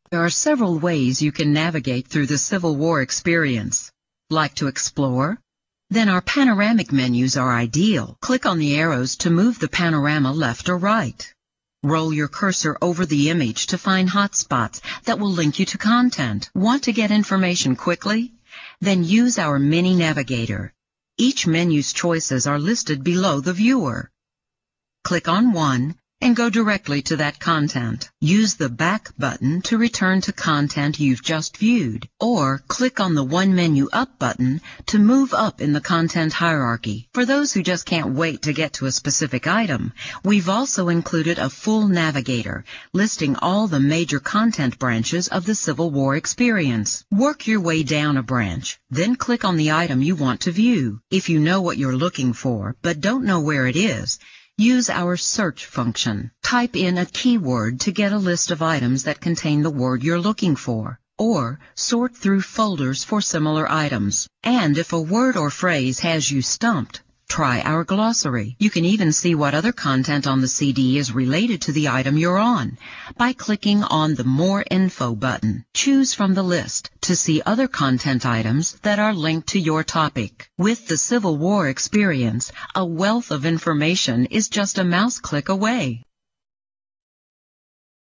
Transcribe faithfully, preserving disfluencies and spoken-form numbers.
There are several ways you can navigate through the Civil War experience. Like to explore? Then our panoramic menus are ideal. Click on the arrows to move the panorama left or right. Roll your cursor over the image to find hotspots that will link you to content. Want to get information quickly? Then use our mini navigator. Each menu's choices are listed below the viewer. Click on one and go directly to that content. Use the back button to return to content you've just viewed, or click on the one menu up button to move up in the content hierarchy. For those who just can't wait to get to a specific item, we've also included a full navigator listing all the major content branches of the Civil War experience. Work your way down a branch, then click on the item you want to view. If you know what you're looking for but don't know where it is, use our search function. Type in a keyword to get a list of items that contain the word you're looking for, or sort through folders for similar items. And if a word or phrase has you stumped, try our glossary. You can even see what other content on the C D is related to the item you're on by clicking on the More Info button. Choose from the list to see other content items that are linked to your topic. With the Civil War experience, a wealth of information is just a mouse click away.